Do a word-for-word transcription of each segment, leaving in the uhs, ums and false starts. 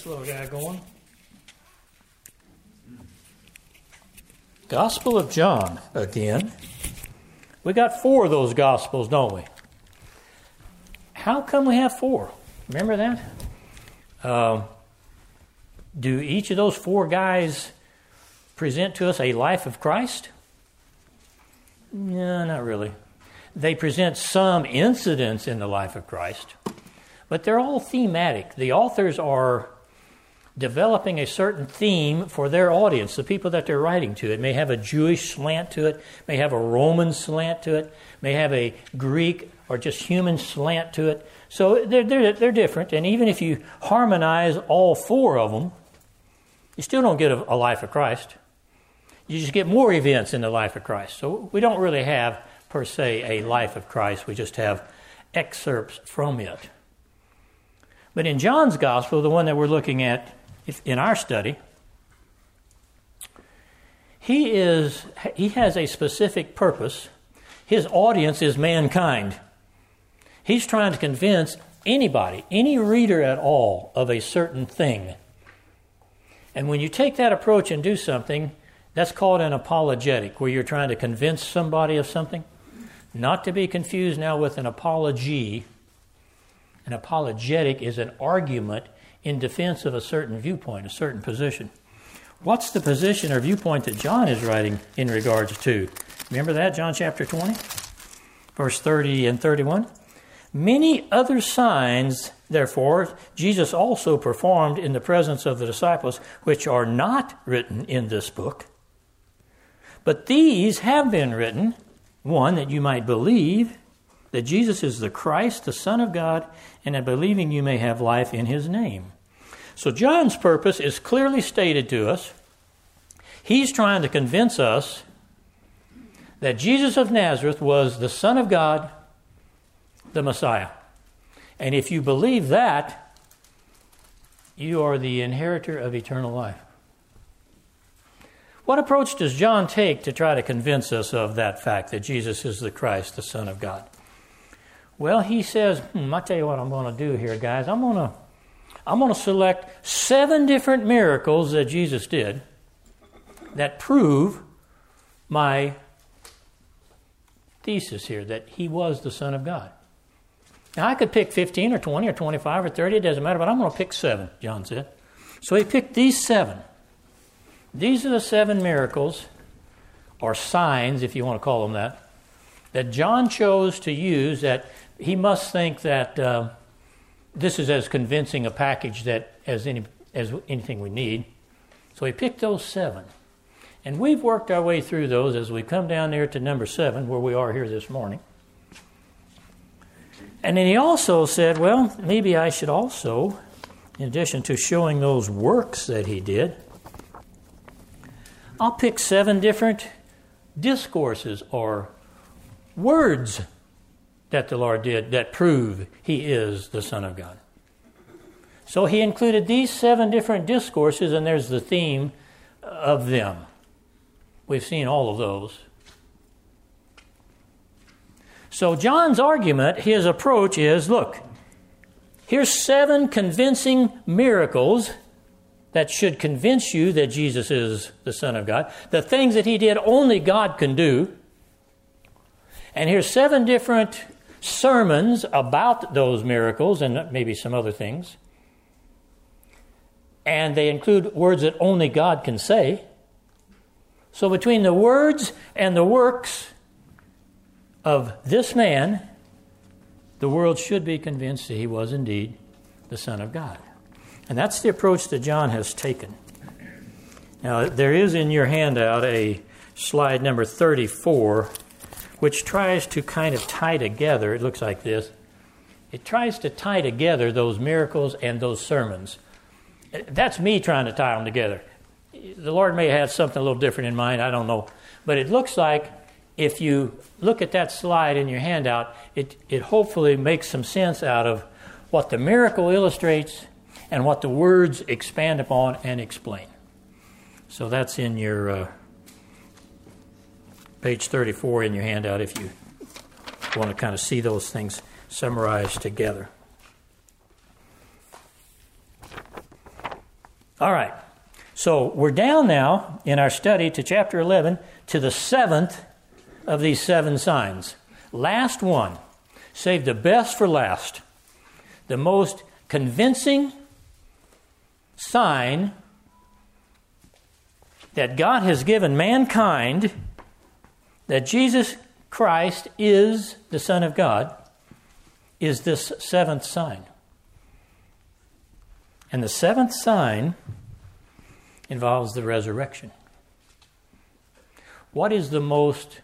This little guy going. Gospel of John again. We got four of those Gospels, don't we? How come we have four? Remember that? Um, do each of those four guys present to us a life of Christ? No, not really. They present some incidents in the life of Christ, but they're all thematic. The authors are developing a certain theme for their audience, the people that they're writing to. It may have a Jewish slant to it, may have a Roman slant to it, may have a Greek or just human slant to it. So they're, they're, they're different, and even if you harmonize all four of them, you still don't get a, a life of Christ. You just get more events in the life of Christ. So we don't really have, per se, a life of Christ. We just have excerpts from it. But in John's Gospel, the one that we're looking at in our study, he is he has a specific purpose. His audience is mankind. He's trying to convince anybody, any reader at all, of a certain thing. And when you take that approach and do something, that's called an apologetic, where you're trying to convince somebody of something. Not to be confused now with an apology. An apologetic is an argument in defense of a certain viewpoint, a certain position. What's the position or viewpoint that John is writing in regards to? Remember that, John chapter twenty, verse thirty and thirty-one? Many other signs, therefore, Jesus also performed in the presence of the disciples, which are not written in this book. But these have been written, one, that you might believe that Jesus is the Christ, the Son of God, and that believing you may have life in his name. So John's purpose is clearly stated to us. He's trying to convince us that Jesus of Nazareth was the Son of God, the Messiah. And if you believe that, you are the inheritor of eternal life. What approach does John take to try to convince us of that fact, that Jesus is the Christ, the Son of God? Well, he says, hmm, I'll tell you what I'm going to do here, guys. I'm going to I'm going to select seven different miracles that Jesus did that prove my thesis here, that he was the Son of God. Now, I could pick fifteen or twenty or twenty-five or thirty, it doesn't matter, but I'm going to pick seven, John said. So he picked these seven. These are the seven miracles, or signs, if you want to call them that, that John chose to use, that he must think that uh, this is as convincing a package that as any as anything we need. So he picked those seven. And we've worked our way through those as we come down there to number seven, where we are here this morning. And then he also said, well, maybe I should also, in addition to showing those works that he did, I'll pick seven different discourses or words that the Lord did that prove he is the Son of God. So he included these seven different discourses, and there's the theme of them. We've seen all of those. So John's argument, his approach is, look, here's seven convincing miracles that should convince you that Jesus is the Son of God. The things that he did only God can do. And here's seven different sermons about those miracles and maybe some other things. And they include words that only God can say. So between the words and the works of this man, the world should be convinced that he was indeed the Son of God. And that's the approach that John has taken. Now, there is in your handout a slide number thirty-four, which tries to kind of tie together, it looks like this, it tries to tie together those miracles and those sermons. That's me trying to tie them together. The Lord may have something a little different in mind, I don't know. But it looks like if you look at that slide in your handout, it, it hopefully makes some sense out of what the miracle illustrates and what the words expand upon and explain. So that's in your uh, page thirty-four in your handout if you want to kind of see those things summarized together. All right. So we're down now in our study to chapter eleven to the seventh of these seven signs. Last one. Save the best for last. The most convincing sign that God has given mankind that Jesus Christ is the Son of God is this seventh sign. And the seventh sign involves the resurrection. What is the most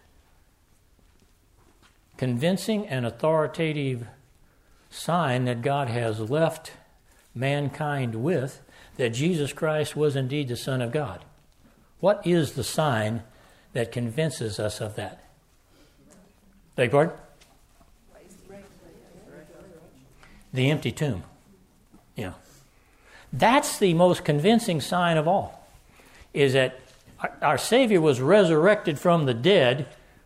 convincing and authoritative sign that God has left mankind with that Jesus Christ was indeed the Son of God? What is the sign that convinces us of that? Beg your pardon? The empty tomb. Yeah. That's the most convincing sign of all, is that our Savior was resurrected from the dead,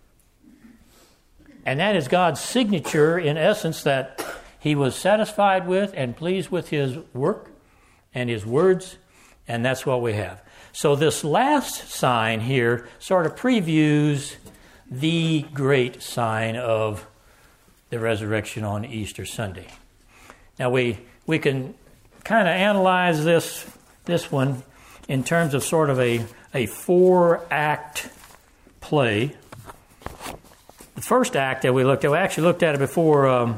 and that is God's signature, in essence, that He was satisfied with and pleased with His work and His words, and that's what we have. So this last sign here sort of previews the great sign of the resurrection on Easter Sunday. Now we we can kind of analyze this this one in terms of sort of a, a four-act play. The first act that we looked at, we actually looked at it before um,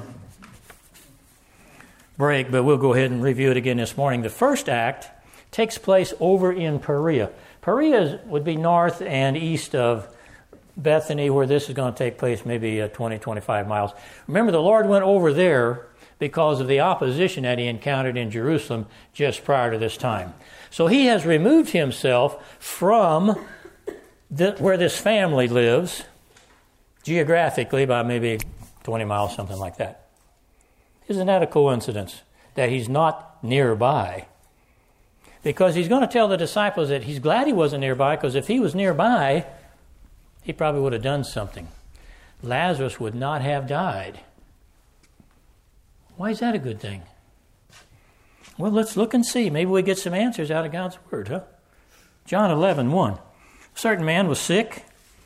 break, but we'll go ahead and review it again this morning. The first act takes place over in Perea. Perea would be north and east of Bethany, where this is going to take place, maybe uh, twenty, twenty-five miles. Remember, the Lord went over there because of the opposition that He encountered in Jerusalem just prior to this time. So He has removed Himself from the, where this family lives, geographically by maybe twenty miles, something like that. Isn't that a coincidence that He's not nearby? Because He's going to tell the disciples that He's glad He wasn't nearby, because if He was nearby, He probably would have done something. Lazarus would not have died. Why is that a good thing? Well, let's look and see. Maybe we get some answers out of God's Word, huh? John eleven, one. A certain man was sick.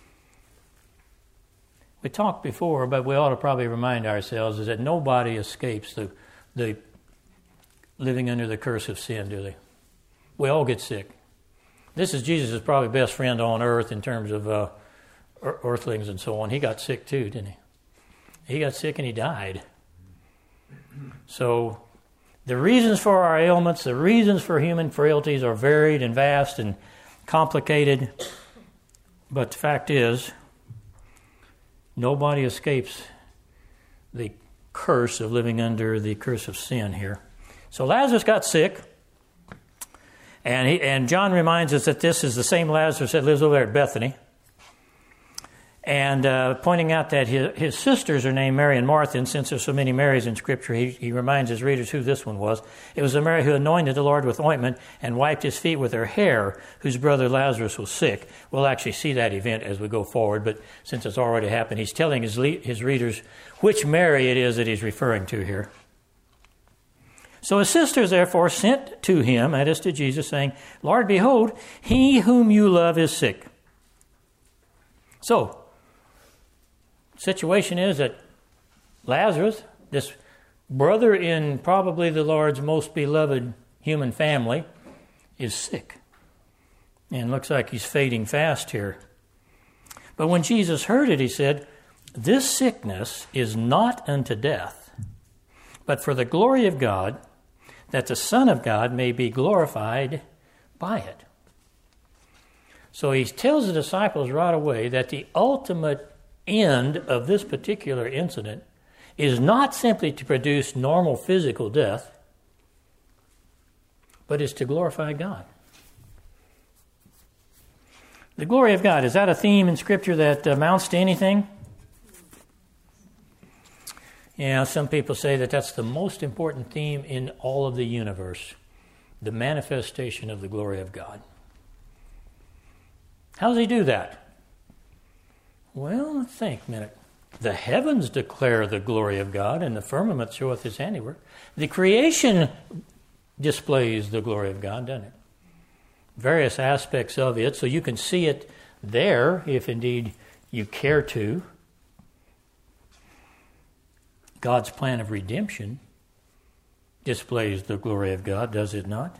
We talked before, but we ought to probably remind ourselves is that nobody escapes the, the living under the curse of sin, do they? We all get sick. This is Jesus' probably best friend on earth in terms of uh, earthlings and so on. He got sick too, didn't he? He got sick and he died. So the reasons for our ailments, the reasons for human frailties are varied and vast and complicated. But the fact is, nobody escapes the curse of living under the curse of sin here. So Lazarus got sick. And he, and John reminds us that this is the same Lazarus that lives over there at Bethany. And uh, pointing out that his, his sisters are named Mary and Martha, and since there's so many Marys in Scripture, he, he reminds his readers who this one was. It was the Mary who anointed the Lord with ointment and wiped His feet with her hair, whose brother Lazarus was sick. We'll actually see that event as we go forward, but since it's already happened, he's telling his, le- his readers which Mary it is that he's referring to here. So his sisters therefore sent to him, that is to Jesus, saying, Lord, behold, he whom you love is sick. So, the situation is that Lazarus, this brother in probably the Lord's most beloved human family, is sick. And looks like he's fading fast here. But when Jesus heard it, He said, this sickness is not unto death, but for the glory of God, that the Son of God may be glorified by it. So He tells the disciples right away that the ultimate end of this particular incident is not simply to produce normal physical death, but is to glorify God. The glory of God, is that a theme in Scripture that amounts to anything? Yeah, some people say that that's the most important theme in all of the universe, the manifestation of the glory of God. How does He do that? Well, let's think a minute. The heavens declare the glory of God, and the firmament showeth His handiwork. The creation displays the glory of God, doesn't it? various aspects of it, so you can see it there if indeed you care to. God's plan of redemption displays the glory of God, does it not?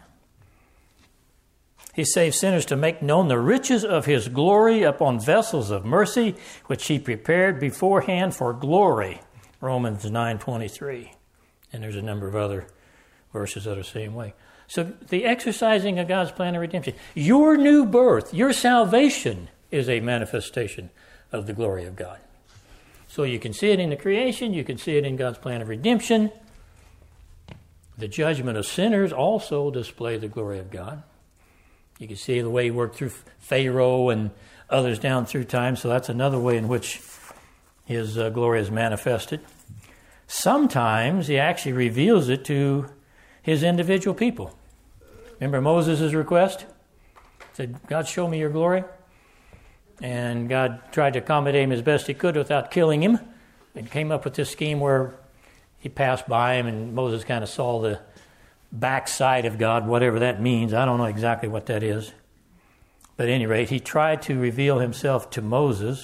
He saves sinners to make known the riches of his glory upon vessels of mercy, which he prepared beforehand for glory. Romans nine twenty-three. And there's a number of other verses that are the same way. So the exercising of God's plan of redemption. Your new birth, your salvation is a manifestation of the glory of God. So you can see it in the creation, you can see it in God's plan of redemption. The judgment of sinners also display the glory of God. You can see the way he worked through Pharaoh and others down through time, so that's another way in which his uh, glory is manifested. Sometimes he actually reveals it to his individual people. Remember Moses' request? He said, God, show me your glory. And God tried to accommodate him as best he could without killing him, and came up with this scheme where he passed by him and Moses kind of saw the backside of God, whatever that means. I don't know exactly what that is. But at any rate, he tried to reveal himself to Moses.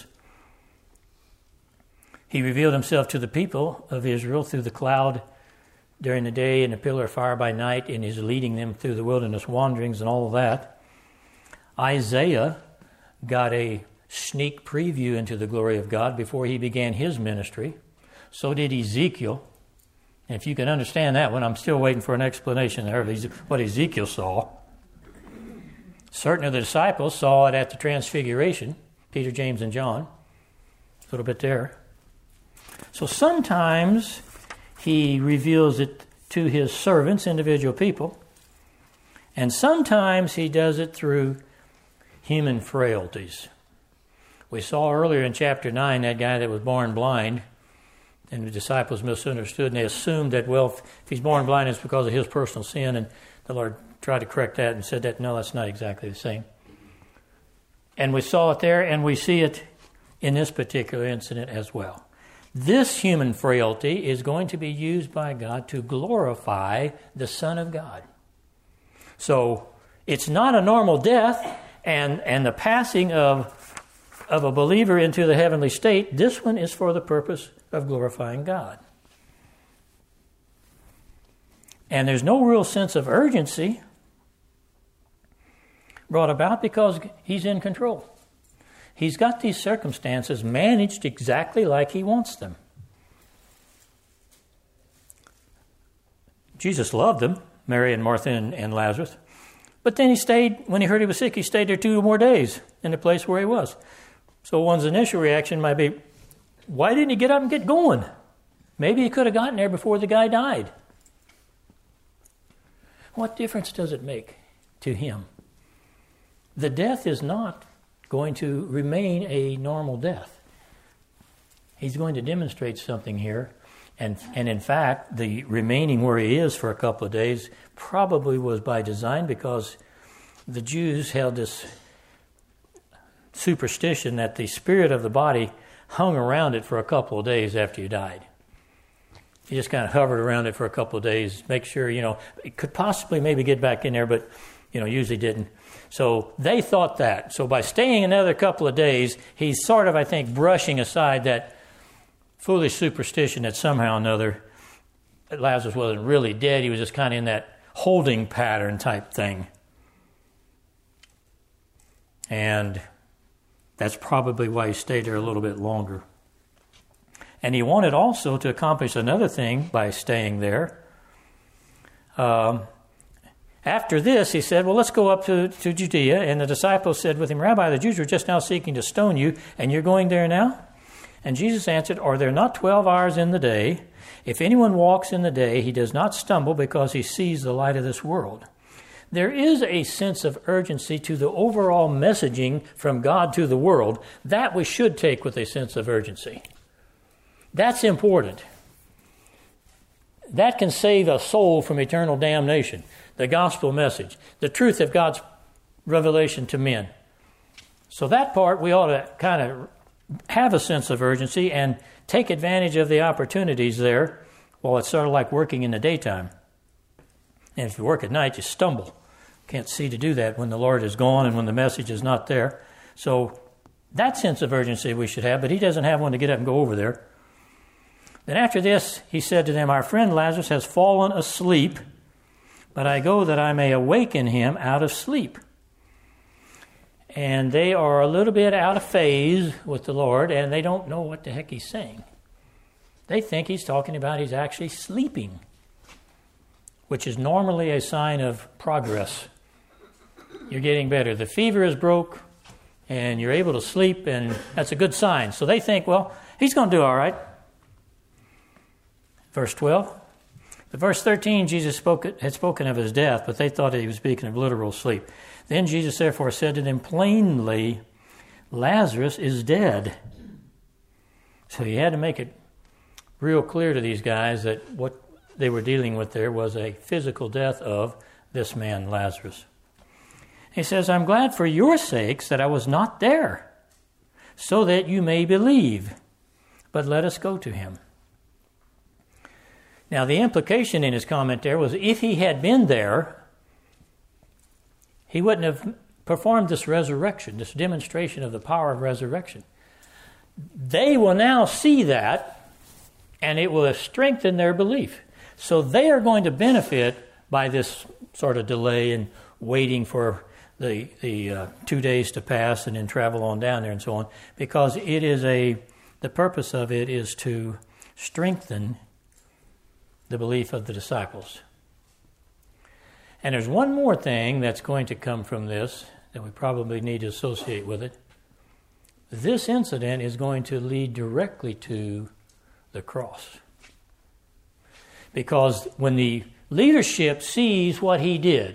He revealed himself to the people of Israel through the cloud during the day and the pillar of fire by night, and is leading them through the wilderness wanderings and all of that. Isaiah got a sneak preview into the glory of God before he began his ministry. So did Ezekiel. And if you can understand that one, I'm still waiting for an explanation there of what Ezekiel saw. Certain of the disciples saw it at the Transfiguration, Peter, James, and John. A little bit there. So sometimes he reveals it to his servants, individual people. And sometimes he does it through human frailties. We saw earlier in chapter nine that guy that was born blind, and the disciples misunderstood, and they assumed that, well, if he's born blind, it's because of his personal sin, and the Lord tried to correct that and said that, no, that's not exactly the same. And we saw it there, and we see it in this particular incident as well. This human frailty is going to be used by God to glorify the Son of God. So it's not a normal death, and, and the passing of, of a believer into the heavenly state, this one is for the purpose of glorifying God. And there's no real sense of urgency brought about because he's in control. He's got these circumstances managed exactly like he wants them. Jesus loved them, Mary and Martha and, and Lazarus. But then he stayed, when he heard he was sick, he stayed there two more days in the place where he was. So one's initial reaction might be, why didn't he get up and get going? Maybe he could have gotten there before the guy died. What difference does it make to him? The death is not going to remain a normal death. He's going to demonstrate something here. And, and in fact, the remaining where he is for a couple of days probably was by design, because the Jews held this superstition that the spirit of the body hung around it for a couple of days after you died. You just kind of hovered around it for a couple of days, make sure, you know, it could possibly maybe get back in there, but, you know, usually didn't. So they thought that. So by staying another couple of days, he's sort of, I think, brushing aside that foolish superstition that somehow or another Lazarus wasn't really dead. He was just kind of in that holding pattern type thing. And that's probably why he stayed there a little bit longer. And he wanted also to accomplish another thing by staying there. Um, after this, he said, well, let's go up to, to Judea. And the disciples said with him, Rabbi, the Jews are just now seeking to stone you, and you're going there now? And Jesus answered, are there not twelve hours in the day? If anyone walks in the day, he does not stumble because he sees the light of this world. There is a sense of urgency to the overall messaging from God to the world. That we should take with a sense of urgency. That's important. That can save a soul from eternal damnation. The gospel message, the truth of God's revelation to men. So that part we ought to kind of have a sense of urgency and take advantage of the opportunities there. Well, it's sort of like working in the daytime. And if you work at night, you stumble. can't see to do that when the Lord is gone and when the message is not there. So that sense of urgency we should have, but he doesn't have one to get up and go over there. Then after this, he said to them, our friend Lazarus has fallen asleep, but I go that I may awaken him out of sleep. And they are a little bit out of phase with the Lord, and they don't know what the heck he's saying. They think he's talking about he's actually sleeping, which is normally a sign of progress. You're getting better. The fever is broke, and you're able to sleep, and that's a good sign. So they think, well, he's going to do all right. Verse twelve. The verse thirteen, Jesus spoke, had spoken of his death, but they thought he was speaking of literal sleep. Then Jesus therefore said to them plainly, Lazarus is dead. So he had to make it real clear to these guys that what they were dealing with there was a physical death of this man, Lazarus. He says, I'm glad for your sakes that I was not there, so that you may believe. But let us go to him. Now, the implication in his comment there was if he had been there, he wouldn't have performed this resurrection, this demonstration of the power of resurrection. They will now see that, and it will strengthen their belief. So they are going to benefit by this sort of delay and waiting for the the uh, two days to pass and then travel on down there and so on, because it is a the purpose of it is to strengthen the belief of the disciples. And there's one more thing that's going to come from this that we probably need to associate with it. This incident is going to lead directly to the cross. Because when the leadership sees what he did,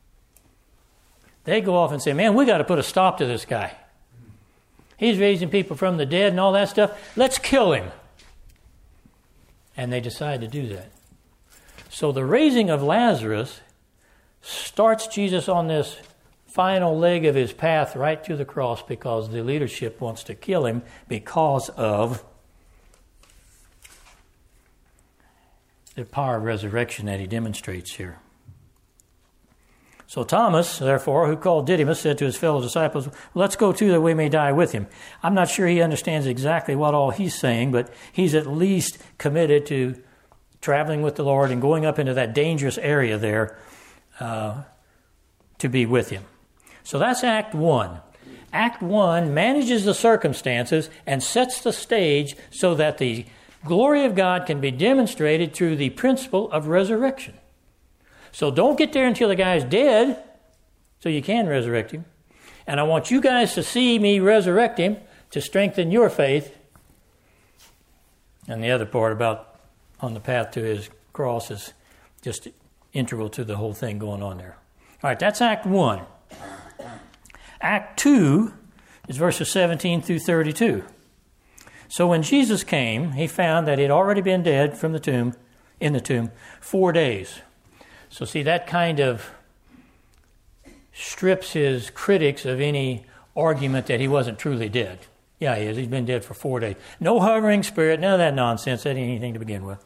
they go off and say, man, we got to put a stop to this guy. He's raising people from the dead and all that stuff. Let's kill him. And they decide to do that. So the raising of Lazarus starts Jesus on this final leg of his path right to the cross, because the leadership wants to kill him because of the power of resurrection that he demonstrates here. So Thomas, therefore, who called Didymus, said to his fellow disciples, let's go too that we may die with him. I'm not sure he understands exactly what all he's saying, but he's at least committed to traveling with the Lord and going up into that dangerous area there uh, to be with him. So that's Act One. Act One manages the circumstances and sets the stage so that the glory of God can be demonstrated through the principle of resurrection. So don't get there until the guy's dead so you can resurrect him. And I want you guys to see me resurrect him to strengthen your faith. And the other part about on the path to his cross is just integral to the whole thing going on there. All right, that's Act One. Act Two is verses seventeen through thirty-two. So when Jesus came, he found that he had already been dead from the tomb, in the tomb, four days. So see, that kind of strips his critics of any argument that he wasn't truly dead. Yeah, he is. He's been dead for four days. No hovering spirit, none of that nonsense. That ain't anything to begin with.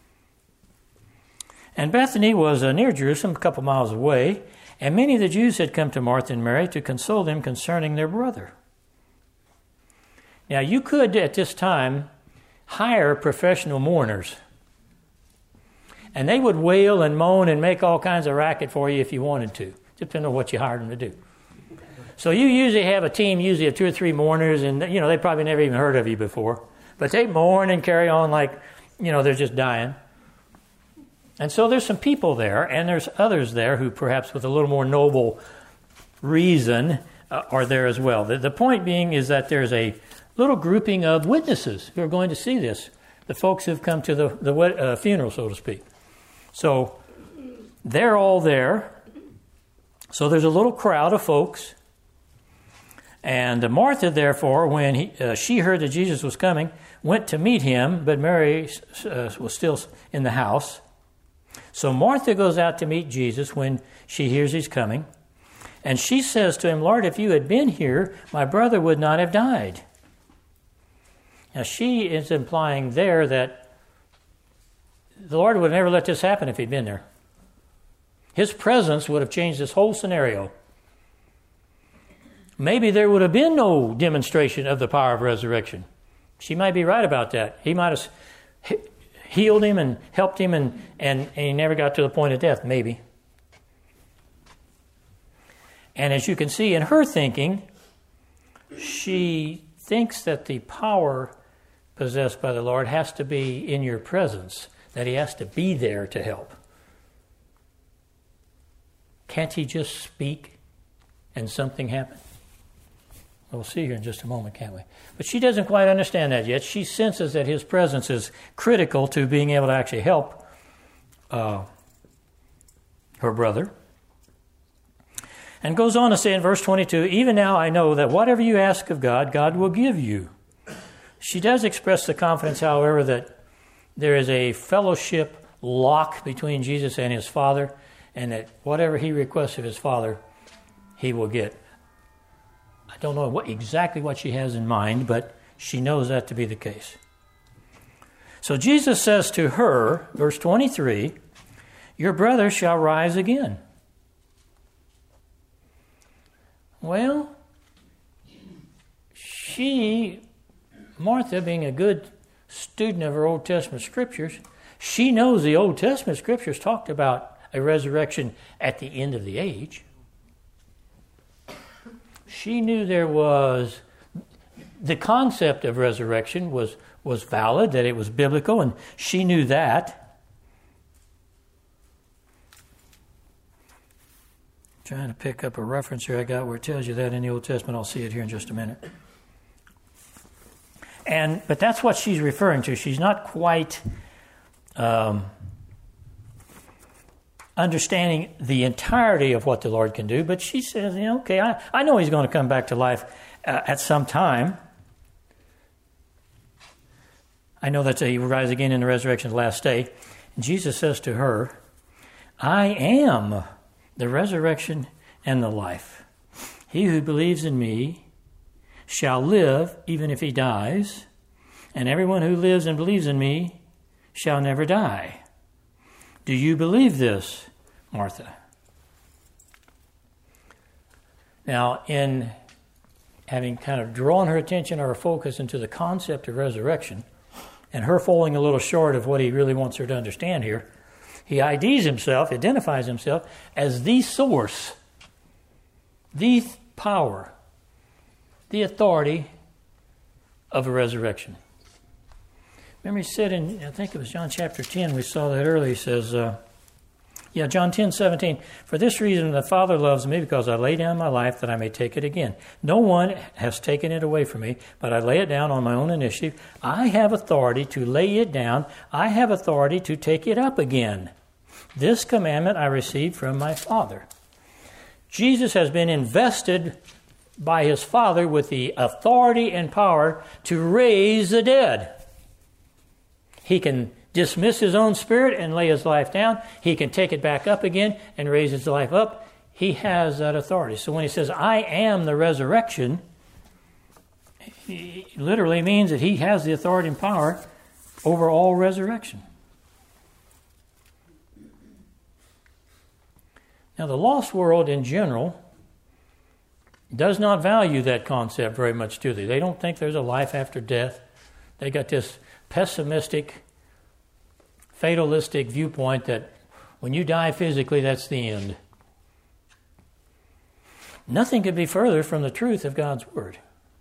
And Bethany was uh, near Jerusalem, a couple miles away, and many of the Jews had come to Martha and Mary to console them concerning their brother. Now, you could, at this time, hire professional mourners. And they would wail and moan and make all kinds of racket for you if you wanted to. Depending on what you hired them to do. So you usually have a team, usually of two or three mourners, and you know they probably never even heard of you before. But they mourn and carry on like, you know, they're just dying. And so there's some people there, and there's others there who perhaps with a little more noble reason uh, are there as well. The, the point being is that there's a little grouping of witnesses who are going to see this. The folks who've come to the, the uh, funeral, so to speak. So they're all there. So there's a little crowd of folks. And Martha, therefore, when he, uh, she heard that Jesus was coming, went to meet him, but Mary uh, was still in the house. So Martha goes out to meet Jesus when she hears he's coming. And she says to him, Lord, if you had been here, my brother would not have died. Now she is implying there that the Lord would never let this happen if he'd been there. His presence would have changed this whole scenario. Maybe there would have been no demonstration of the power of resurrection. She might be right about that. He might have healed him and helped him, and, and, and he never got to the point of death, maybe. And as you can see in her thinking, she thinks that the power possessed by the Lord has to be in your presence, that he has to be there to help. Can't he just speak and something happen? We'll see here in just a moment, can't we? But she doesn't quite understand that yet. She senses that his presence is critical to being able to actually help uh, her brother. And goes on to say in verse twenty-two, even now I know that whatever you ask of God, God will give you. She does express the confidence, however, that there is a fellowship lock between Jesus and his Father, and that whatever he requests of his Father, he will get. I don't know what, exactly what she has in mind, but she knows that to be the case. So Jesus says to her, verse twenty-three, your brother shall rise again. Well, she, Martha, being a good student of her Old Testament scriptures, she knows the Old Testament scriptures talked about a resurrection at the end of the age. She knew there was, the concept of resurrection was, was valid, that it was biblical, and she knew that. Trying to pick up a reference here I got where it tells you that in the Old Testament. I'll see it here in just a minute. And but that's what she's referring to. She's not quite um, understanding the entirety of what the Lord can do, but she says, you know, okay, I, I know he's going to come back to life uh, at some time. I know that he will rise again in the resurrection of the last day. And Jesus says to her, I am the resurrection and the life. He who believes in me shall live even if he dies, and everyone who lives and believes in me shall never die. Do you believe this, Martha? Now, in having kind of drawn her attention or her focus into the concept of resurrection, and her falling a little short of what he really wants her to understand here, he I Ds himself, identifies himself as the source, the power, the authority of a resurrection. Remember he said in, I think it was John chapter ten, we saw that earlier, he says, uh, yeah, John ten seventeen, for this reason the Father loves me, because I lay down my life that I may take it again. No one has taken it away from me, but I lay it down on my own initiative. I have authority to lay it down. I have authority to take it up again. This commandment I received from my Father. Jesus has been invested by his Father with the authority and power to raise the dead. He can dismiss his own spirit and lay his life down. He can take it back up again and raise his life up. He has that authority. So when he says, I am the resurrection, he literally means that he has the authority and power over all resurrection. Now, the lost world in general does not value that concept very much, do they? They don't think there's a life after death. They got this pessimistic, fatalistic viewpoint that when you die physically, that's the end. Nothing could be further from the truth of God's Word.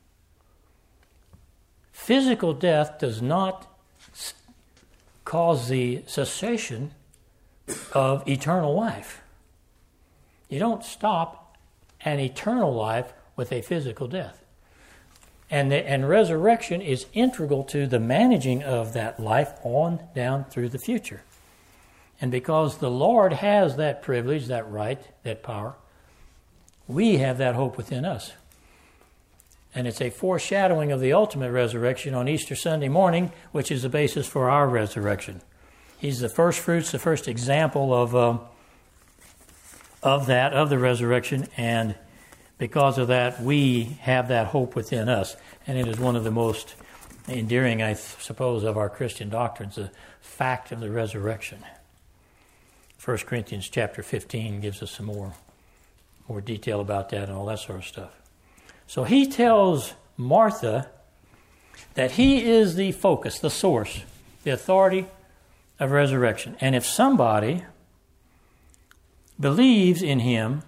Physical death does not cause the cessation of eternal life. You don't stop an eternal life with a physical death. And, the, and resurrection is integral to the managing of that life on down through the future. And because the Lord has that privilege, that right, that power, we have that hope within us. And it's a foreshadowing of the ultimate resurrection on Easter Sunday morning, which is the basis for our resurrection. He's the first fruits, the first example of um, of that, of the resurrection, and because of that, we have that hope within us. And it is one of the most endearing, I suppose, of our Christian doctrines, the fact of the resurrection. First Corinthians chapter fifteen gives us some more, more detail about that and all that sort of stuff. So he tells Martha that he is the focus, the source, the authority of resurrection. And if somebody believes in him,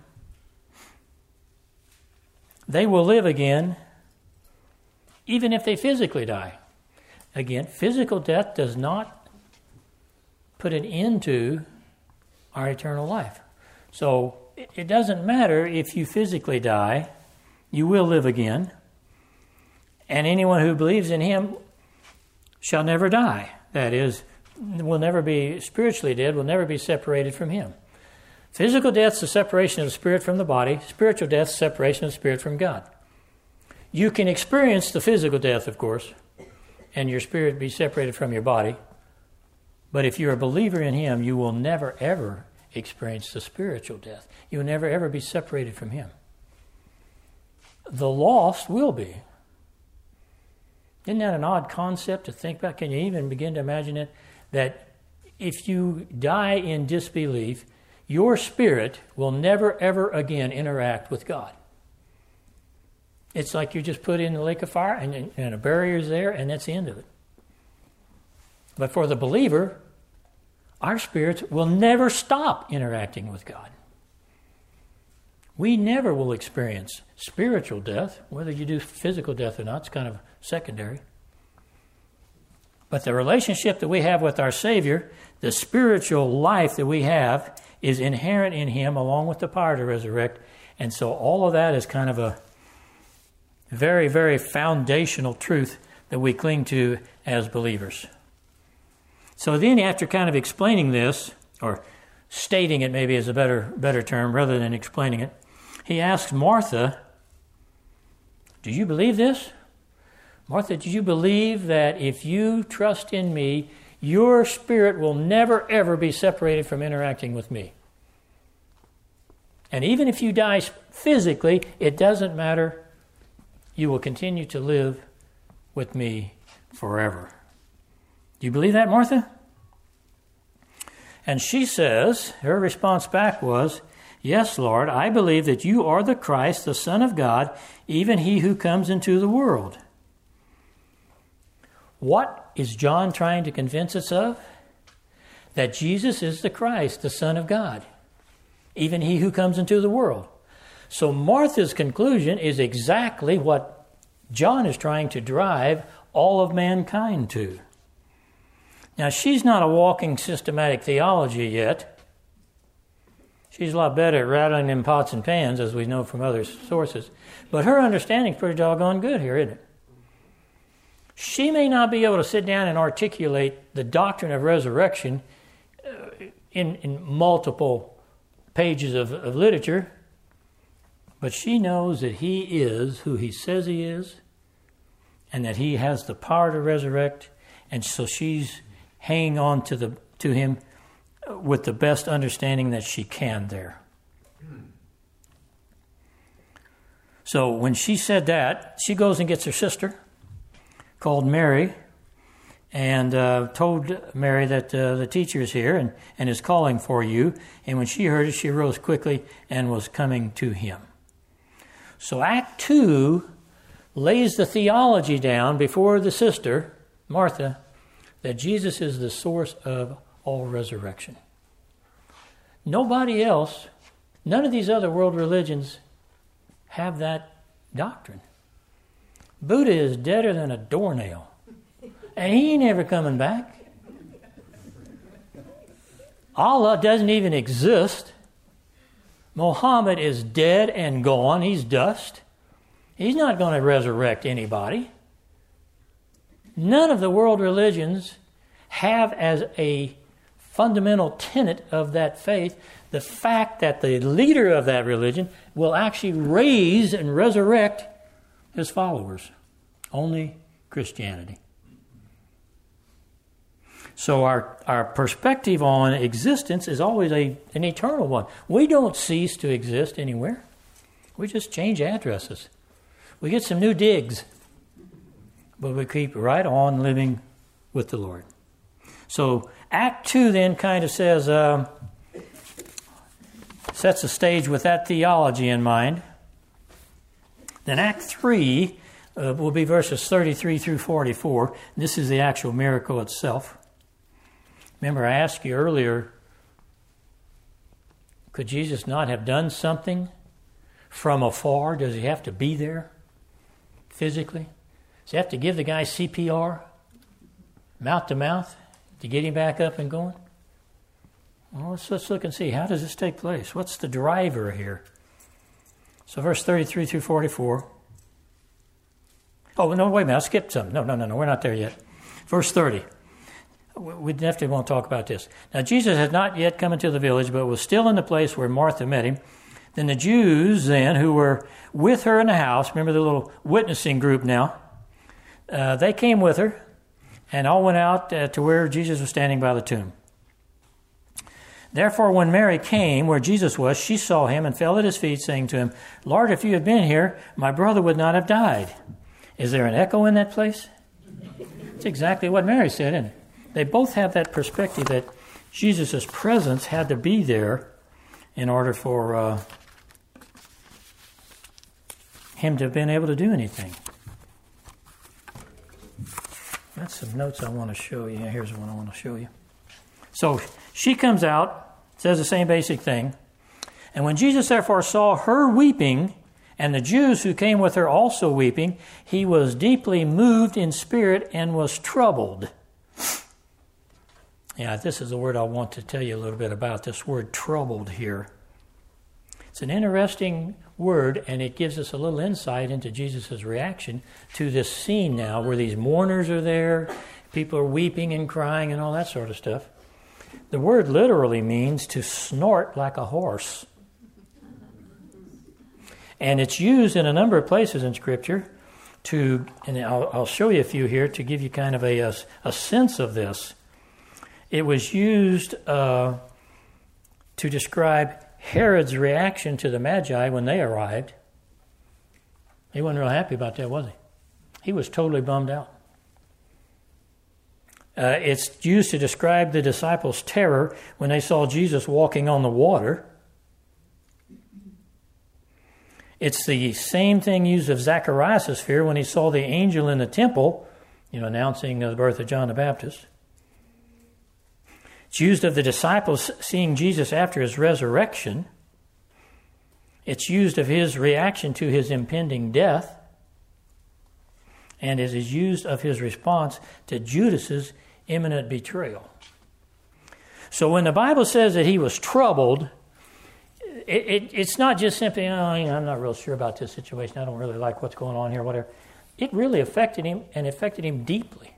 they will live again, even if they physically die. Again, physical death does not put an end to our eternal life. So it doesn't matter if you physically die, you will live again. And anyone who believes in him shall never die. That is, will never be spiritually dead, will never be separated from him. Physical death is the separation of the spirit from the body. Spiritual death is the separation of the spirit from God. You can experience the physical death, of course, and your spirit be separated from your body. But if you're a believer in him, you will never, ever experience the spiritual death. You will never, ever be separated from him. The lost will be. Isn't that an odd concept to think about? Can you even begin to imagine it? That if you die in disbelief, your spirit will never, ever again interact with God. It's like you're just put in the lake of fire and, and a barrier is there, and that's the end of it. But for the believer, our spirits will never stop interacting with God. We never will experience spiritual death. Whether you do physical death or not, it's kind of secondary. But the relationship that we have with our Savior, the spiritual life that we have, is inherent in him along with the power to resurrect. And so all of that is kind of a very, very foundational truth that we cling to as believers. So then, after kind of explaining this, or stating it maybe is a better, better term rather than explaining it, he asks Martha, do you believe this? Martha, do you believe that if you trust in me, your spirit will never, ever be separated from interacting with me? And even if you die physically, it doesn't matter. You will continue to live with me forever. Do you believe that, Martha? And she says, her response back was, yes, Lord, I believe that you are the Christ, the Son of God, even he who comes into the world. What is John trying to convince us of? That Jesus is the Christ, the Son of God, even he who comes into the world. So Martha's conclusion is exactly what John is trying to drive all of mankind to. Now, she's not a walking systematic theology yet. She's a lot better at rattling in pots and pans, as we know from other sources. But her understanding's pretty doggone good here, isn't it? She may not be able to sit down and articulate the doctrine of resurrection in, in multiple pages of, of literature, but she knows that he is who he says he is, and that he has the power to resurrect, and so she's hanging on to the to him with the best understanding that she can there. So when she said that, she goes and gets her sister, called Mary, and uh, told Mary that uh, the teacher is here and, and is calling for you. And when she heard it, she rose quickly and was coming to him. So Act two lays the theology down before the sister, Martha, that Jesus is the source of all resurrection. Nobody else, none of these other world religions have that doctrine. Buddha is deader than a doornail, and he ain't ever coming back. Allah doesn't even exist. Muhammad is dead and gone. He's dust. He's not going to resurrect anybody. None of the world religions have as a fundamental tenet of that faith the fact that the leader of that religion will actually raise and resurrect his followers. Only Christianity. So our, our perspective on existence is always a, an eternal one. We don't cease to exist anywhere. We just change addresses. We get some new digs, but we keep right on living with the Lord. So Act two then kind of says, um, sets the stage with that theology in mind. Then Act three uh, will be verses thirty-three through forty-four. This is the actual miracle itself. Remember, I asked you earlier, could Jesus not have done something from afar? Does he have to be there physically? Does he have to give the guy C P R, mouth to mouth, to get him back up and going? Well, let's, let's look and see. How does this take place? What's the driver here? So verse thirty-three through forty-four. Oh, no, wait a minute. I skipped some. No, no, no, no. We're not there yet. Verse thirty. We definitely won't talk about this. Now, Jesus had not yet come into the village, but was still in the place where Martha met him. Then the Jews then, who were with her in the house, remember the little witnessing group now, uh, they came with her and all went out uh, to where Jesus was standing by the tomb. Therefore, when Mary came where Jesus was, she saw him and fell at his feet, saying to him, Lord, if you had been here, my brother would not have died. Is there an echo in that place? It's exactly what Mary said, isn't it? They both have that perspective that Jesus' presence had to be there in order for uh, him to have been able to do anything. That's some notes I want to show you. Here's one I want to show you. So she comes out, says the same basic thing. And when Jesus therefore saw her weeping, and the Jews who came with her also weeping, he was deeply moved in spirit and was troubled. Yeah, this is the word I want to tell you a little bit about, this word troubled here. It's an interesting word, and it gives us a little insight into Jesus' reaction to this scene now where these mourners are there, people are weeping and crying and all that sort of stuff. The word literally means to snort like a horse. And it's used in a number of places in Scripture to, and I'll, I'll show you a few here to give you kind of a, a, a sense of this. It was used uh, to describe Herod's reaction to the Magi when they arrived. He wasn't real happy about that, was he? He was totally bummed out. Uh, it's used to describe the disciples' terror when they saw Jesus walking on the water. It's the same thing used of Zacharias' fear when he saw the angel in the temple, you know, announcing the birth of John the Baptist. It's used of the disciples seeing Jesus after his resurrection. It's used of his reaction to his impending death. And it is used of his response to Judas's imminent betrayal. So when the Bible says that he was troubled, it, it, it's not just simply, oh, you know, I'm not real sure about this situation. I don't really like what's going on here, whatever. It really affected him, and affected him deeply.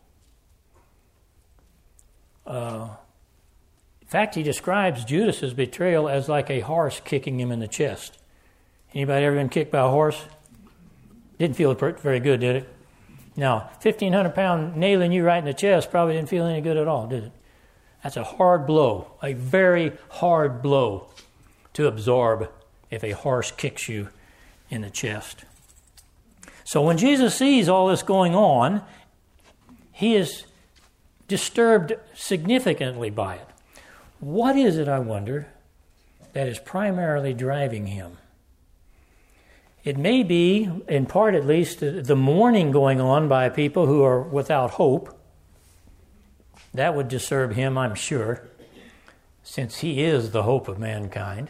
Uh, in fact, he describes Judas's betrayal as like a horse kicking him in the chest. Anybody ever been kicked by a horse? Didn't feel very good, did it? Now, fifteen hundred pound nailing you right in the chest probably didn't feel any good at all, did it? That's a hard blow, a very hard blow to absorb if a horse kicks you in the chest. So when Jesus sees all this going on, he is disturbed significantly by it. What is it, I wonder, that is primarily driving him? It may be, in part at least, the mourning going on by people who are without hope. That would disturb him, I'm sure, since he is the hope of mankind.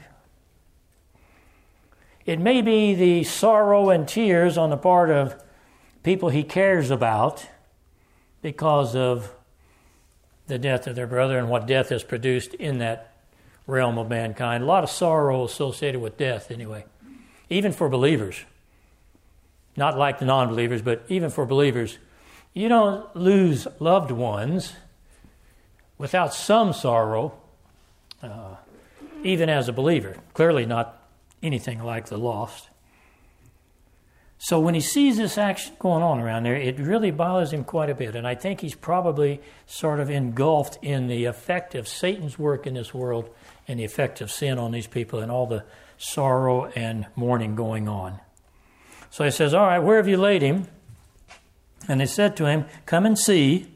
It may be the sorrow and tears on the part of people he cares about because of the death of their brother and what death has produced in that realm of mankind. A lot of sorrow associated with death, anyway. Even for believers. Not like the non-believers, but even for believers. You don't lose loved ones without some sorrow, uh, even as a believer. Clearly not anything like the lost. So when he sees this action going on around there, it really bothers him quite a bit. And I think he's probably sort of engulfed in the effect of Satan's work in this world and the effect of sin on these people and all the sorrow and mourning going on. So he says, all right, where have you laid him? And they said to him, come and see.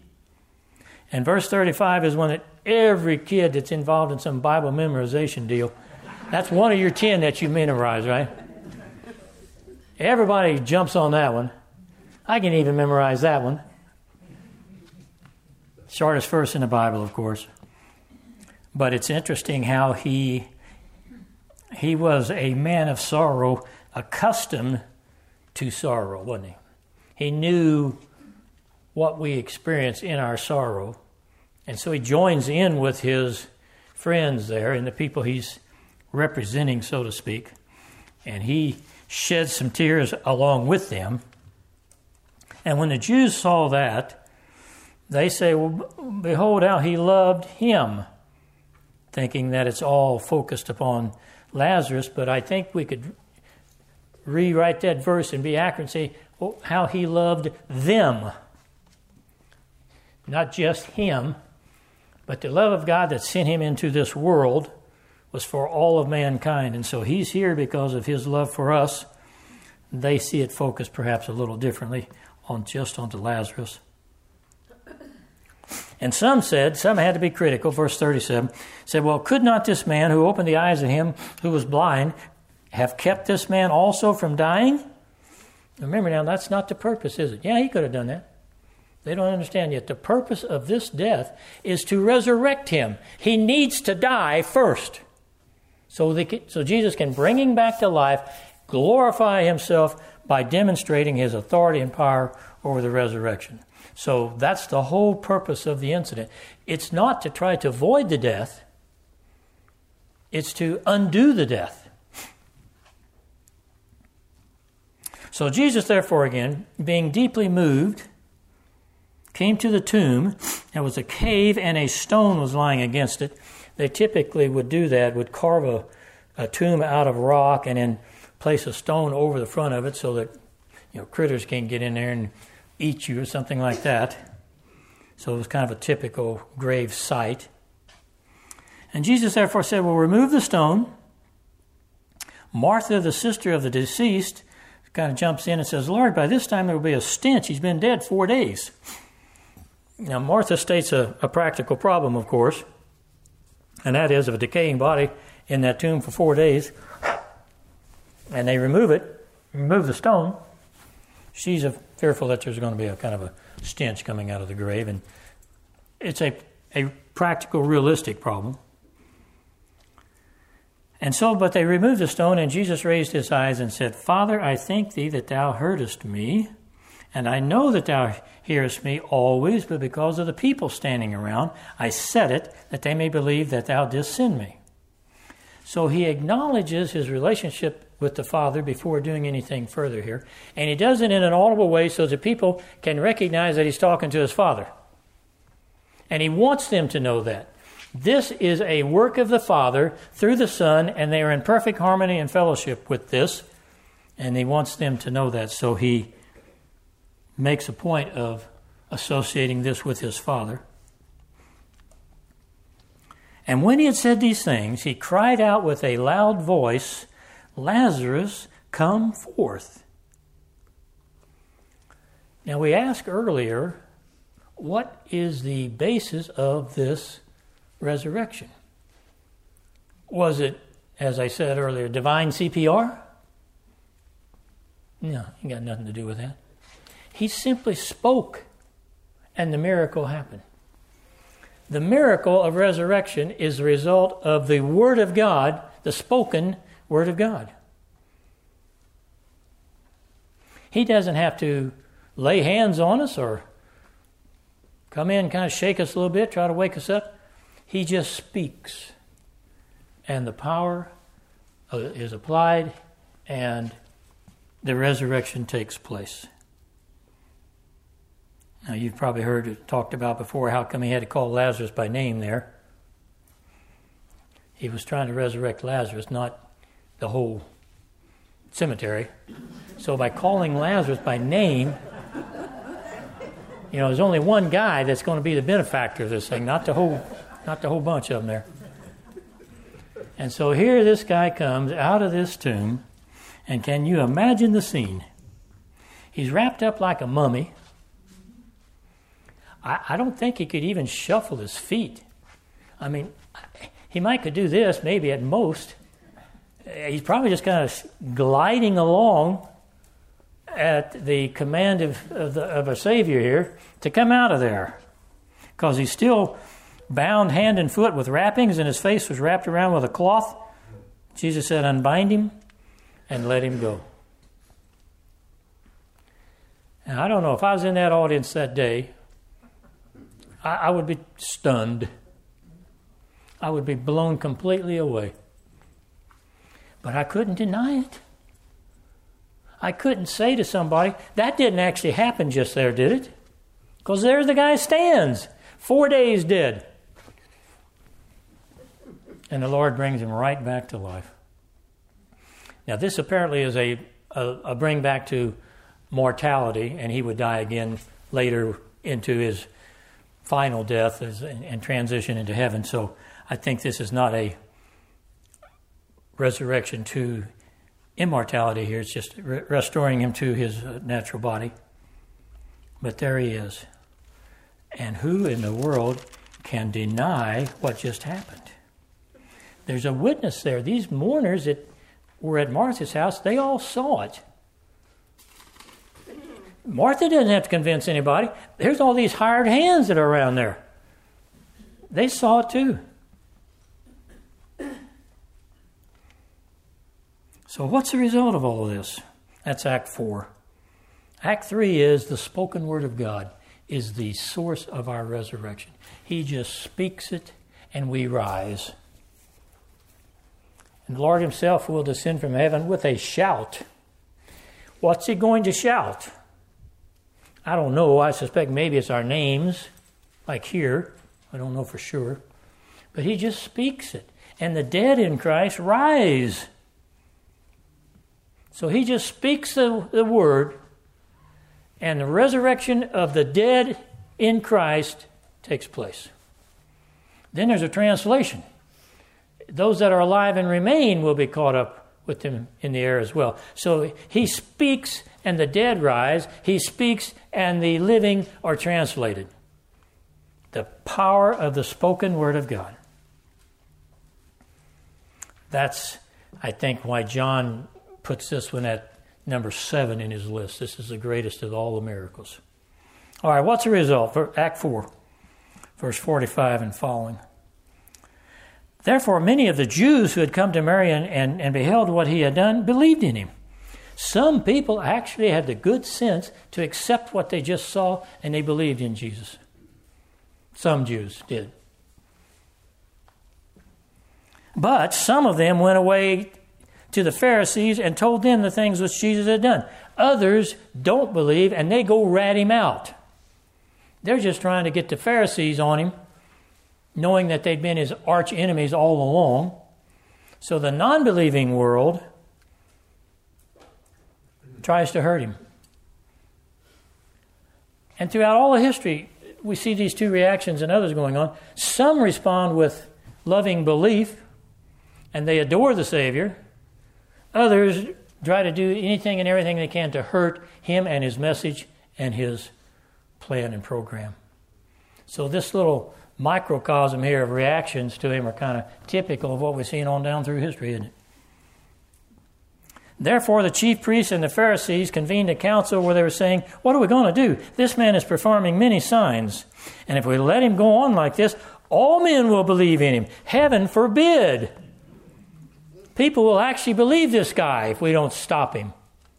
And verse thirty-five is one that every kid that's involved in some Bible memorization deal That's one of your ten that you memorize, right? Everybody jumps on that one. I can even memorize that one. Shortest verse in the Bible, of course. But it's interesting how he he was a man of sorrow, accustomed to sorrow, wasn't he? He knew what we experience in our sorrow. And so he joins in with his friends there and the people he's representing, so to speak. And he sheds some tears along with them. And when the Jews saw that, they say, well, behold how he loved him, thinking that it's all focused upon Lazarus. But I think we could rewrite that verse and be accurate and say, oh, how he loved them. Not just him, but the love of God that sent him into this world was for all of mankind. And so he's here because of his love for us. They see it focused perhaps a little differently on just onto Lazarus. And some said, some had to be critical, verse thirty-seven, said, well, could not this man who opened the eyes of him who was blind have kept this man also from dying? Remember now, that's not the purpose, is it? Yeah, he could have done that. They don't understand yet. The purpose of this death is to resurrect him. He needs to die first. So, they can, so Jesus can bring him back to life, glorify himself by demonstrating his authority and power over the resurrection. So that's the whole purpose of the incident. It's not to try to avoid the death. It's to undo the death. So Jesus, therefore, again, being deeply moved, came to the tomb. There was a cave and a stone was lying against it. They typically would do that, would carve a, a tomb out of rock and then place a stone over the front of it so that, you know, critters can't get in there and eat you or something like that. So it was kind of a typical grave site. And Jesus therefore said, well, remove the stone. Martha, the sister of the deceased, kind of jumps in and says, Lord, by this time there will be a stench. He's been dead four days. Now, Martha states a, a practical problem, of course, and that is of a decaying body in that tomb for four days, and they remove it, remove the stone. She's a, fearful that there's going to be a kind of a stench coming out of the grave, and it's a, a practical, realistic problem. And so, but they removed the stone, and Jesus raised his eyes and said, Father, I thank thee that thou heardest me, and I know that thou hearest me always, but because of the people standing around, I said it, that they may believe that thou didst send me. So he acknowledges his relationship with the Father before doing anything further here. And he does it in an audible way so that people can recognize that he's talking to his Father. And he wants them to know that. This is a work of the Father through the Son, and they are in perfect harmony and fellowship with this. And he wants them to know that. So he makes a point of associating this with his Father. And when he had said these things, he cried out with a loud voice, Lazarus, come forth. Now, we asked earlier, what is the basis of this resurrection? Was it, as I said earlier, divine C P R? No, it got nothing to do with that. He simply spoke, and the miracle happened. The miracle of resurrection is the result of the Word of God, the spoken Word of God. He doesn't have to lay hands on us or come in and kind of shake us a little bit, try to wake us up. He just speaks. And the power is applied and the resurrection takes place. Now, you've probably heard it talked about before how come he had to call Lazarus by name there. He was trying to resurrect Lazarus, not the whole cemetery. So by calling Lazarus by name, you know, there's only one guy that's going to be the benefactor of this thing, not the whole, not the whole bunch of them there. And so here this guy comes out of this tomb, and can you imagine the scene? He's wrapped up like a mummy. I, I don't think he could even shuffle his feet. I mean, he might could do this, maybe at most. he's probably just kind of gliding along at the command of, of, the, of a Savior here to come out of there. Because he's still bound hand and foot with wrappings, and his face was wrapped around with a cloth. Jesus said, unbind him and let him go. And I don't know, if I was in that audience that day, I, I would be stunned. I would be blown completely away. But I couldn't deny it. I couldn't say to somebody, that didn't actually happen just there, did it? Because there the guy stands, four days dead. And the Lord brings him right back to life. Now this apparently is a, a, a bring back to mortality, and he would die again later into his final death as, and, and transition into heaven. So I think this is not a resurrection to immortality here. It's just re- restoring him to his uh, natural body. But there he is. And who in the world can deny what just happened? There's a witness there. These mourners that were at Martha's house, they all saw it. Martha doesn't have to convince anybody. There's all these hired hands that are around there. They saw it too. So what's the result of all of this? That's Act four. Act three is the spoken word of God is the source of our resurrection. He just speaks it and we rise. And the Lord himself will descend from heaven with a shout. What's he going to shout? I don't know. I suspect maybe it's our names, like here. I don't know for sure. But he just speaks it. And the dead in Christ rise. So he just speaks the, the word, and the resurrection of the dead in Christ takes place. Then there's a translation. Those that are alive and remain will be caught up with him in the air as well. So he speaks and the dead rise. He speaks and the living are translated. The power of the spoken word of God. That's, I think, why John puts this one at number seven in his list. This is the greatest of all the miracles. All right, what's the result? For Act four, verse forty-five and following. Therefore, many of the Jews who had come to Mary and, and, and beheld what he had done believed in him. Some people actually had the good sense to accept what they just saw, and they believed in Jesus. Some Jews did. But some of them went away to the Pharisees and told them the things which Jesus had done. Others don't believe, and they go rat him out. They're just trying to get the Pharisees on him, knowing that they'd been his arch enemies all along. So the non-believing world tries to hurt him. And throughout all of history, we see these two reactions and others going on. Some respond with loving belief, and they adore the Savior. Others try to do anything and everything they can to hurt him and his message and his plan and program. So this little microcosm here of reactions to him are kind of typical of what we've seen on down through history, isn't it? Therefore, the chief priests and the Pharisees convened a council where they were saying, what are we going to do? This man is performing many signs. And if we let him go on like this, all men will believe in him. Heaven forbid. People will actually believe this guy if we don't stop him.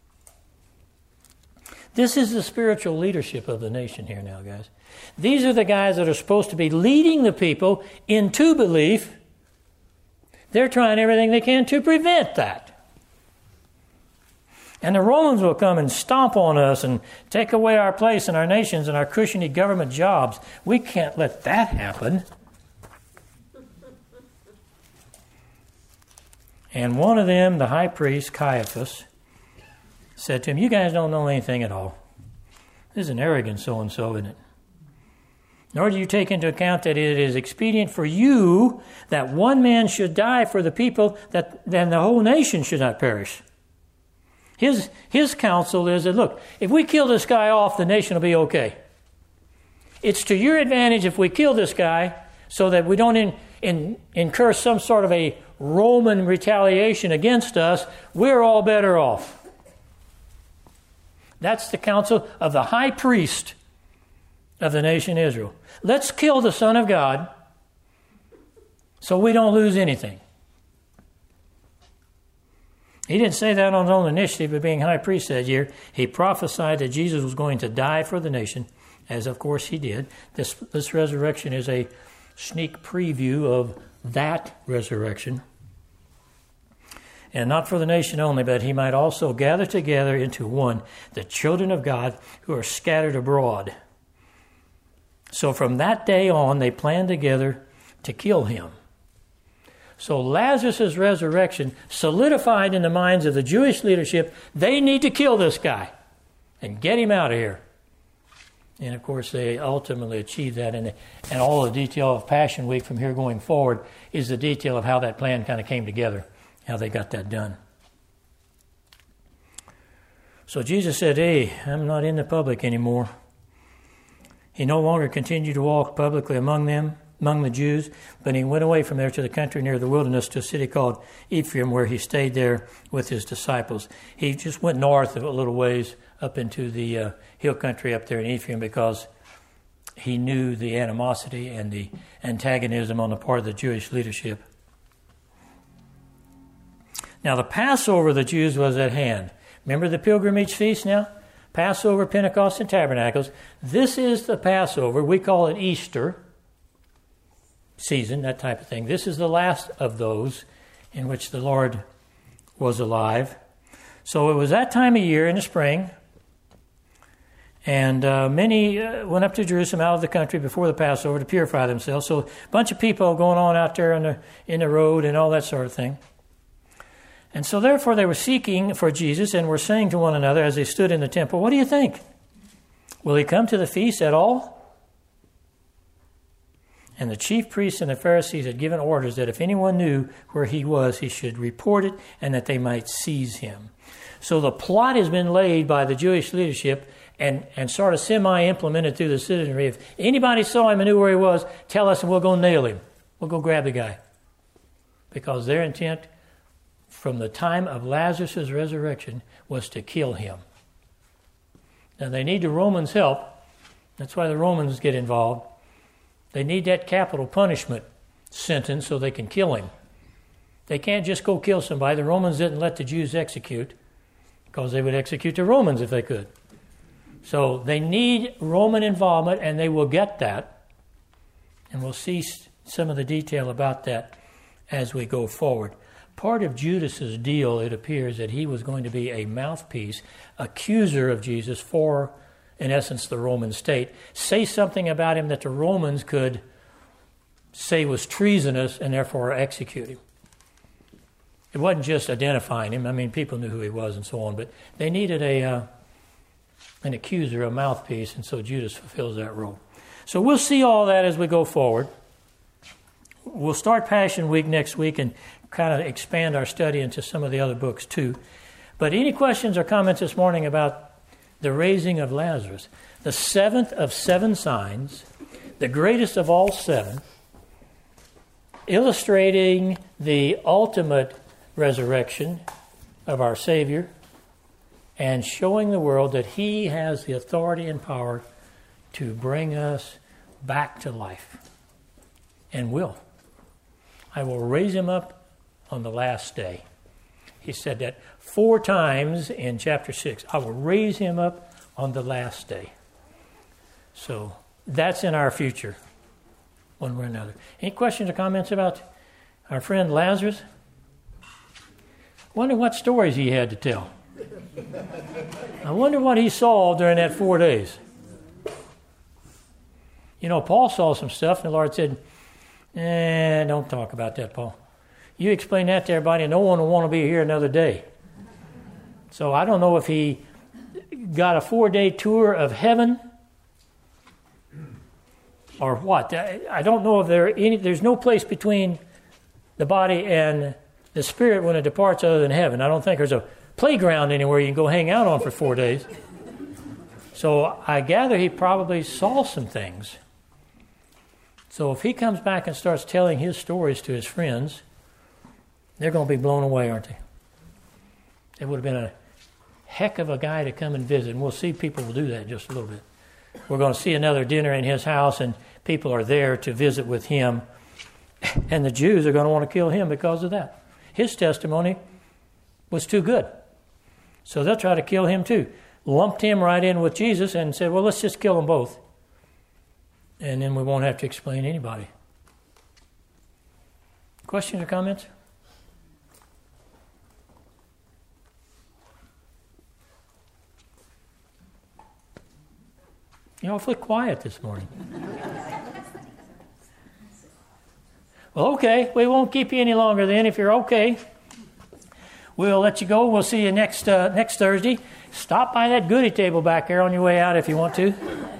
This is the spiritual leadership of the nation here now, guys. These are the guys that are supposed to be leading the people into belief. They're trying everything they can to prevent that. And the Romans will come and stomp on us and take away our place and our nations and our cushiony government jobs. We can't let that happen. And one of them, the high priest, Caiaphas, said to him, you guys don't know anything at all. This is an arrogant so-and-so, isn't it? Nor do you take into account that it is expedient for you that one man should die for the people, that then the whole nation should not perish. His, his counsel is that, look, if we kill this guy off, the nation will be okay. It's to your advantage if we kill this guy so that we don't in, in, incur some sort of a Roman retaliation against us, we're all better off. That's the counsel of the high priest of the nation Israel. Let's kill the Son of God so we don't lose anything. He didn't say that on his own initiative, but being high priest that year, he prophesied that Jesus was going to die for the nation, as of course he did. This, this resurrection is a sneak preview of that resurrection. And not for the nation only, but he might also gather together into one the children of God who are scattered abroad. So from that day on, they planned together to kill him. So Lazarus' resurrection solidified in the minds of the Jewish leadership, they need to kill this guy and get him out of here. And of course, they ultimately achieved that. And, and all the detail of Passion Week from here going forward is the detail of how that plan kind of came together, how they got that done. So Jesus said, hey, I'm not in the public anymore. He no longer continued to walk publicly among them, among the Jews, but he went away from there to the country near the wilderness to a city called Ephraim, where he stayed there with his disciples. He just went north a little ways up into the uh, hill country up there in Ephraim because he knew the animosity and the antagonism on the part of the Jewish leadership. Now the Passover of the Jews was at hand. Remember the pilgrimage feast now? Passover, Pentecost, and Tabernacles. This is the Passover. We call it Easter season, that type of thing. This is the last of those in which the Lord was alive. So it was that time of year in the spring, and uh, many uh, went up to Jerusalem out of the country before the Passover to purify themselves. So a bunch of people going on out there in the, in the road and all that sort of thing. And so therefore they were seeking for Jesus and were saying to one another as they stood in the temple, what do you think? Will he come to the feast at all? And the chief priests and the Pharisees had given orders that if anyone knew where he was, he should report it and that they might seize him. So the plot has been laid by the Jewish leadership and, and sort of semi-implemented through the citizenry. If anybody saw him and knew where he was, tell us and we'll go nail him. We'll go grab the guy. Because their intent from the time of Lazarus' resurrection was to kill him. Now they need the Romans' help. That's why the Romans get involved. They need that capital punishment sentence so they can kill him. They can't just go kill somebody. The Romans didn't let the Jews execute because they would execute the Romans if they could. So they need Roman involvement, and they will get that. And we'll see some of the detail about that as we go forward. Part of Judas's deal, it appears, that he was going to be a mouthpiece, accuser of Jesus for, in essence, the Roman state. Say something about him that the Romans could say was treasonous and therefore execute him. It wasn't just identifying him. I mean, people knew who he was and so on, but they needed a uh, an accuser, a mouthpiece, and so Judas fulfills that role. So we'll see all that as we go forward. We'll start Passion Week next week and kind of expand our study into some of the other books too. But any questions or comments this morning about the raising of Lazarus, the seventh of seven signs, the greatest of all seven, illustrating the ultimate resurrection of our Savior and showing the world that He has the authority and power to bring us back to life, and will. I will raise him up on the last day. He said that four times in chapter six. I will raise him up on the last day. So that's in our future, one way or another. Any questions or comments about our friend Lazarus? Wonder what stories he had to tell. I wonder what he saw during that four days. You know, Paul saw some stuff, and the Lord said, eh, don't talk about that, Paul. You explain that to everybody, and no one will want to be here another day. So I don't know if he got a four-day tour of heaven or what. I don't know if there any. There's no place between the body and the spirit when it departs other than heaven. I don't think there's a playground anywhere you can go hang out on for four days. So I gather he probably saw some things. So if he comes back and starts telling his stories to his friends, They're going to be blown away, aren't they? It would have been a heck of a guy to come and visit, and we'll see people will do that in just a little bit. We're going to see another dinner in his house, and people are there to visit with him, and the Jews are going to want to kill him because of that. His testimony was too good, so they'll try to kill him too. Lumped him right in with Jesus and said, well, let's just kill them both, and then we won't have to explain anybody. Questions or comments? You're awfully quiet this morning. Well, okay, we won't keep you any longer then. If you're okay, we'll let you go. We'll see you next uh, next Thursday. Stop by that goodie table back there on your way out if you want to.